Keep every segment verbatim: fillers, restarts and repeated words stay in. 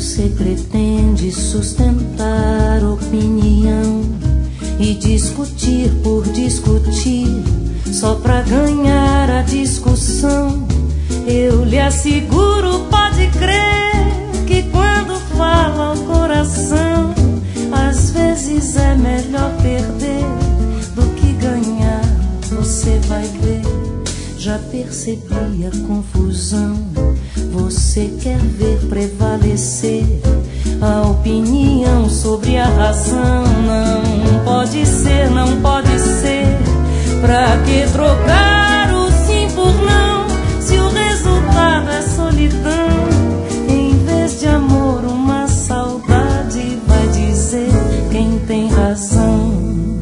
você pretende sustentar opinião e discutir por discutir, só pra ganhar a discussão, eu lhe asseguro, pode crer, que quando fala o coração, às vezes é melhor perder do que ganhar. Você vai ver, já percebi a confusão. Você quer ver prevalecer a opinião sobre a razão. Não pode ser, não pode ser. Pra que trocar o sim por não, se o resultado é solidão? Em vez de amor, uma saudade, vai dizer quem tem razão.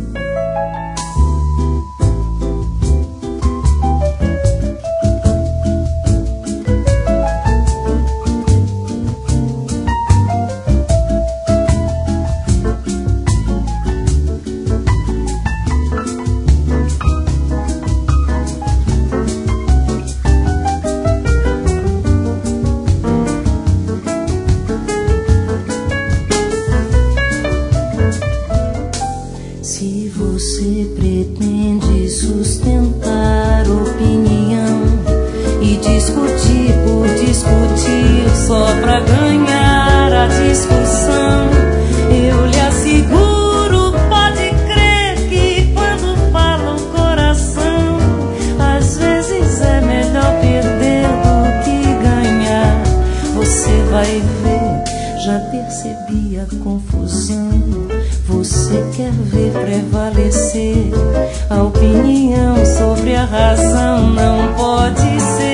Se você pretende sustentar opinião e discutir por discutir, só pra ganhar a discussão, eu lhe asseguro, pode crer, que quando fala o coração, às vezes é melhor perder do que ganhar. Você vai ver, já percebi a confusão. Você quer ver prevalecer a opinião sobre a razão. Não pode ser.